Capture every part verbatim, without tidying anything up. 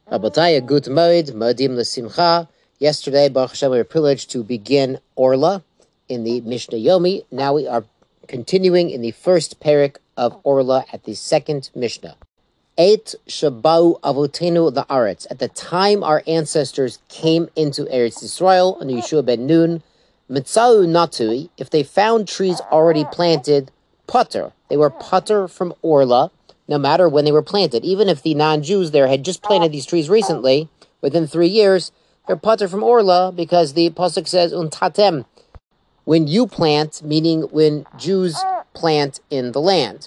Rabataya, good moed, modim l'simcha. Yesterday, Baruch Hashem, we were privileged to begin Orla in the Mishnah Yomi. Now we are continuing in the first parak of Orla at the second Mishnah. Eight Shabau Avotenu La'aretz. At the time our ancestors came into Eretz Yisrael under Yeshua ben Nun, Mitzau Natui, if they found trees already planted, Potter. They were Potter from Orla, no matter when they were planted. Even if the non-Jews there had just planted these trees recently, within three years, they're Potter from Orla because the Pasuk says, Untatem, when you plant, meaning when Jews plant in the land.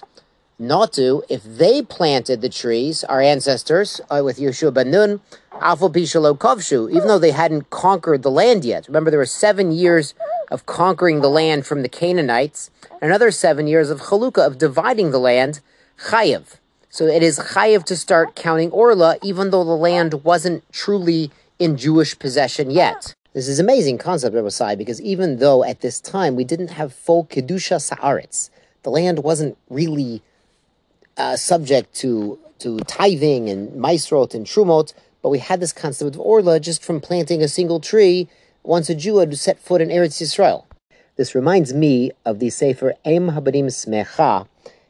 Natu, if they planted the trees, our ancestors, uh, with Yeshua ben Nun, Afal Pishalo Kovshu, even though they hadn't conquered the land yet. Remember, there were seven years of conquering the land from the Canaanites, and another seven years of Chalukah, of dividing the land, Chayev. So it is Chayev to start counting Orla, even though the land wasn't truly in Jewish possession yet. This is an amazing concept, Rebbe Sai, because even though at this time we didn't have full Kedusha Sa'aretz, the land wasn't really uh, subject to, to tithing and Maisrot and Trumot, but we had this concept of Orla just from planting a single tree once a Jew had set foot in Eretz Yisrael. This reminds me of the Sefer Em Habarim Smecha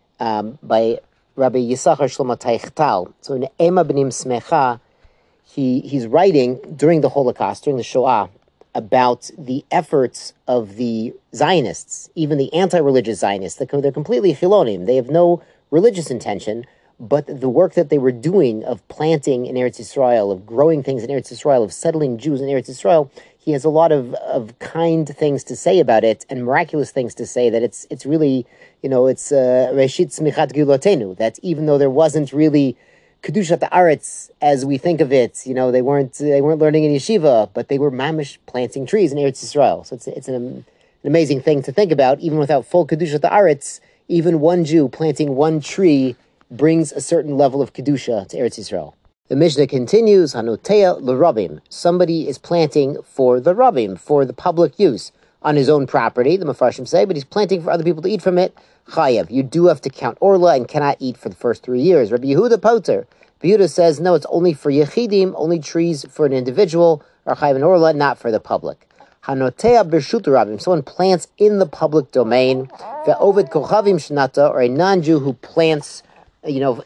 um, by Rabbi Yisachar Shlomo Teichtal. So in Em Habarim Smecha, He, he's writing during the Holocaust, during the Shoah, about the efforts of the Zionists, even the anti-religious Zionists. They're, they're completely chilonim. They have no religious intention, but the work that they were doing of planting in Eretz Yisrael, of growing things in Eretz Yisrael, of settling Jews in Eretz Yisrael, he has a lot of, of kind things to say about it and miraculous things to say that it's it's really, you know, it's Reshit Smichat Gilotenu, that even though there wasn't really Kedushat Haaretz, as we think of it, you know, they weren't they weren't learning in yeshiva, but they were mamish planting trees in Eretz Yisrael. So it's it's an, an amazing thing to think about. Even without full Kedushat Haaretz, even one Jew planting one tree brings a certain level of Kedusha to Eretz Yisrael. The Mishnah continues, Hanotea l'Rabim. Somebody is planting for the Rabim, for the public use, on his own property, the Mefarshim say, but he's planting for other people to eat from it. Chayev, you do have to count Orla and cannot eat for the first three years. Rabbi Yehuda Poter, Yehuda says, no, it's only for Yechidim, only trees for an individual, or Chayev and Orla, not for the public. Hanotea b'rshut Rabim, someone plants in the public domain, ve'ovid kochavim shnata, or a non-Jew who plants, you know,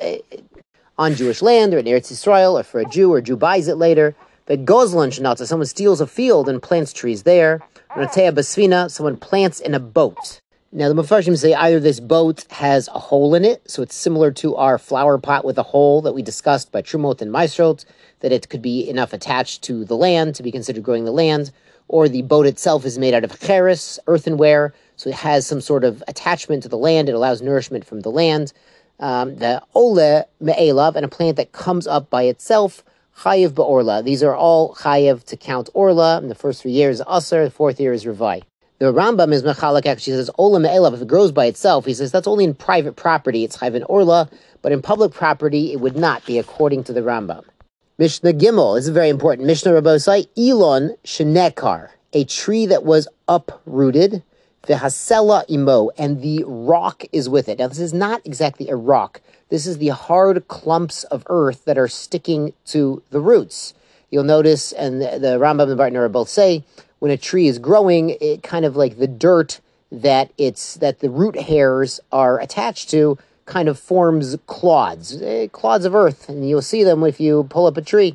on Jewish land, or in Eretz Yisrael, or for a Jew, or a Jew buys it later. Ve'gozlan shnata, someone steals a field and plants trees there. Hanotea b'sfina, someone plants in a boat. Now, the Mefarshim say either this boat has a hole in it, so it's similar to our flower pot with a hole that we discussed by Trumot and Maisrot, that it could be enough attached to the land to be considered growing the land, or the boat itself is made out of cheres, earthenware, so it has some sort of attachment to the land, it allows nourishment from the land. Um, the ole me'elav, and a plant that comes up by itself, chayev ba'orla. These are all chayev to count orla. In the first three years, aser, the fourth year is revai. The Rambam is mechalak, actually says, Ola me'elav, if it grows by itself, he says that's only in private property, it's chayv and orla, but in public property, it would not be, according to the Rambam. Mishnah Gimel, this is very important. Mishnah Rabbosai, Elon shenekar, a tree that was uprooted, v'hasela imo, and the rock is with it. Now, this is not exactly a rock. This is the hard clumps of earth that are sticking to the roots. You'll notice, and the, the Rambam and the Bartner both say, when a tree is growing, it kind of like the dirt that it's that the root hairs are attached to kind of forms clods, eh, clods of earth, and you'll see them if you pull up a tree.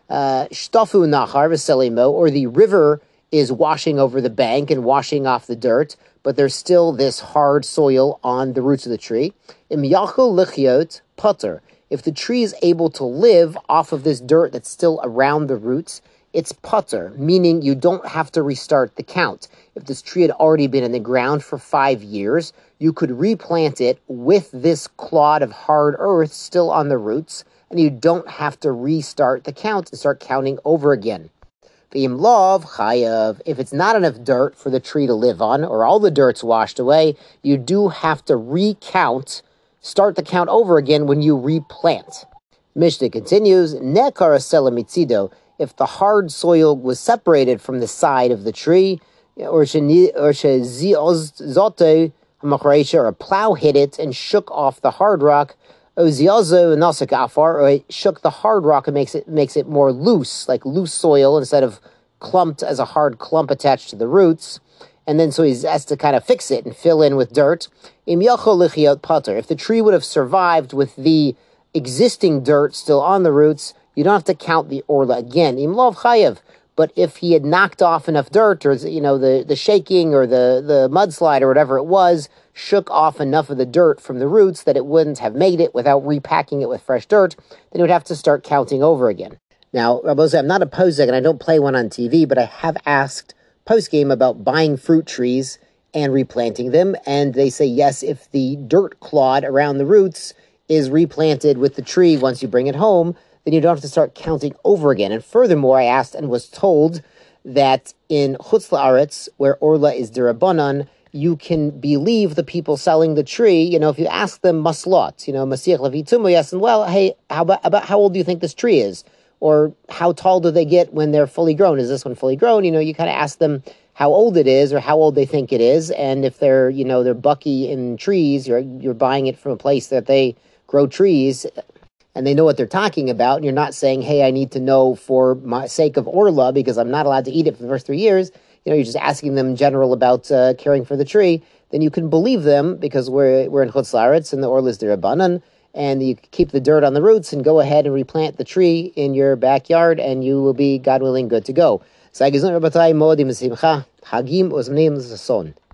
Shtafu nachar v'selimo, or the river is washing over the bank and washing off the dirt, but there's still this hard soil on the roots of the tree. Im yachol lichyot putter. If the tree is able to live off of this dirt that's still around the roots, it's putter, meaning you don't have to restart the count. If this tree had already been in the ground for five years, you could replant it with this clod of hard earth still on the roots, and you don't have to restart the count and start counting over again. V'im lov chayav, if it's not enough dirt for the tree to live on, or all the dirt's washed away, you do have to recount, start the count over again when you replant. Mishnah continues, nekar asela mitzido, if the hard soil was separated from the side of the tree, or or a plow hit it and shook off the hard rock, Oziazu nasik afar, or it shook the hard rock and makes it makes it more loose, like loose soil instead of clumped as a hard clump attached to the roots. And then so he has to kind of fix it and fill in with dirt. Im yachol lichiot pater. If the tree would have survived with the existing dirt still on the roots, you don't have to count the orla again. Im lov chayev. But if he had knocked off enough dirt, or you know, the, the shaking or the, the mudslide or whatever it was, shook off enough of the dirt from the roots that it wouldn't have made it without repacking it with fresh dirt, then he would have to start counting over again. Now, Rabbi, I'm not a posek and I don't play one on T V, but I have asked post-game about buying fruit trees and replanting them, and they say yes, if the dirt clod around the roots is replanted with the tree once you bring it home, then you don't have to start counting over again. And furthermore, I asked and was told that in Chutz La'aretz, where Orla is Dirabanan, you can believe the people selling the tree. You know, if you ask them maslot, you know, Masiach Levitumu, yes, and well, hey, how about, about how old do you think this tree is? Or how tall do they get when they're fully grown? Is this one fully grown? You know, you kind of ask them how old it is or how old they think it is. And if they're, you know, they're bucky in trees, you're you're buying it from a place that they grow trees and they know what they're talking about. And you're not saying, hey, I need to know for my sake of Orla because I'm not allowed to eat it for the first three years. You know, you're just asking them in general about uh, caring for the tree. Then you can believe them because we're we're in Chutz La'aretz and the Orla is Dirabanan. And you keep the dirt on the roots and go ahead and replant the tree in your backyard, and you will be, God willing, good to go.